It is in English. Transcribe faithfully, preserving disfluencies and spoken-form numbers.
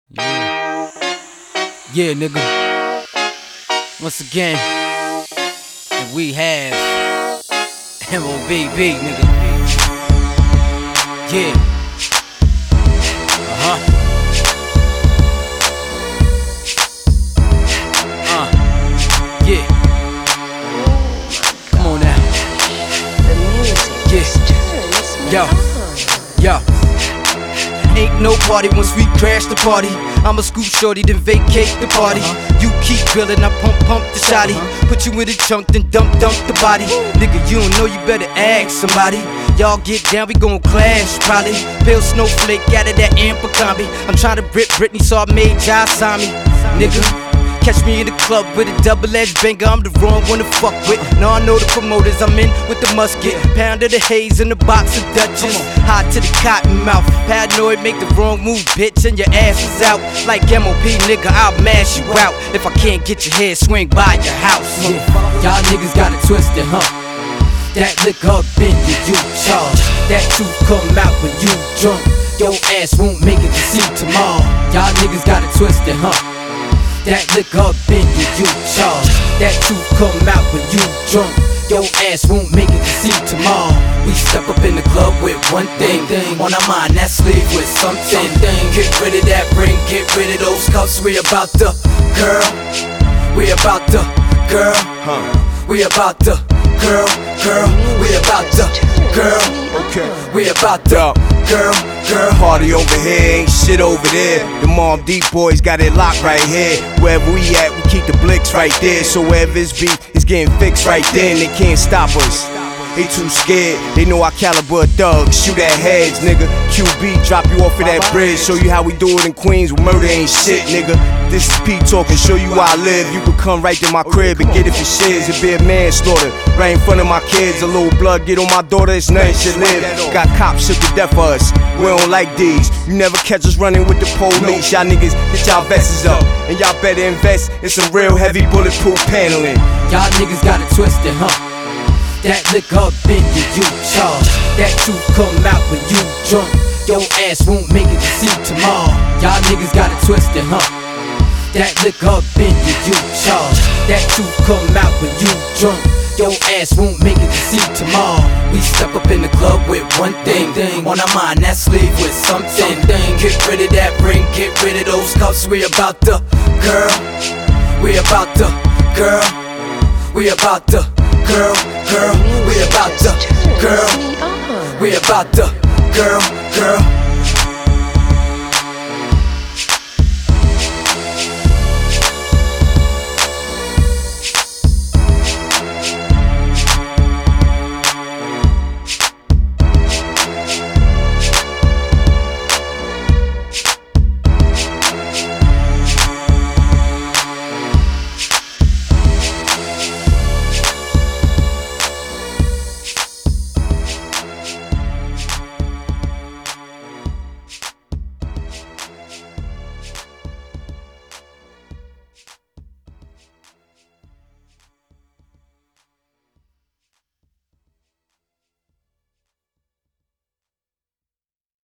Yeah, yeah, nigga. Once again, and we have M O B B, nigga. Yeah. Uh huh. Uh. Yeah. Come on now. Yeah. Yo. Yo. Ain't no party once we crash the party. I'ma scoop shorty, then vacate the party. uh-huh. You keep grilling, I pump pump the shotty. uh-huh. Put you in a chunk, then dump dump the body. Nigga, you don't know, you better ask somebody. Y'all get down, we gon' clash probably. Pale snowflake out of that amper combi. I'm tryna rip Britney, so I made Jai sign me. Nigga, catch me in the club with a double-edged banger, I'm the wrong one to fuck with. Now I know the promoters, I'm in with the musket. Pound of the haze in the box of Dutchess. Hot to the cotton mouth. Paranoid, make the wrong move, bitch, and your ass is out. Like M O P, nigga, I'll mash you out. If I can't get your head, swing by your house. Yeah. Y'all niggas got it twisted, huh? That liquor up in you, you charge. That truth come out when you drunk. Your ass won't make it to see tomorrow. Y'all niggas got it twisted, huh? That liquor up in you, you charge. That truth come out when you drunk. Your ass won't make it to see tomorrow. We step up in the club with one thing, thing on our mind, that's sleep with something. Get rid of that ring, get rid of those cuffs. We about to, girl. We about to, girl. Huh. We about to, girl, girl. We about to, girl. Okay. We about to, girl, girl. Party over here, ain't shit over there. The Mobb Deep boys got it locked right here. Wherever we at, we keep the blicks right there. So wherever it's beat, it's getting fixed right there, and they can't stop us. They too scared, they know our caliber of thugs. Shoot at heads, nigga. Q B, drop you off of that bridge. Show you how we do it in Queens, where murder ain't shit, nigga. This is Pete talking, show you how I live. You can come right to my crib and get it for shiz. It be a manslaughter, right in front of my kids. A little blood get on my daughter, it's nothing should live. Got cops shook to death for us, we don't like these. You never catch us running with the police. Y'all niggas, get y'all vests up, and y'all better invest in some real heavy bulletproof paneling. Y'all niggas got it twisted, huh? That liquor up in you, you charge. That truth come out when you drunk. Your ass won't make it to see tomorrow. Y'all niggas got it twisted, huh? That liquor up in you, you charge. That truth come out when you drunk. Your ass won't make it to see tomorrow. We step up in the club with one thing, thing on our mind, that's sleep with something. Get rid of that ring, get rid of those cuffs. We about to, girl. We about to, girl. We about to, girl, girl. We about to, girl. We about to, girl, girl.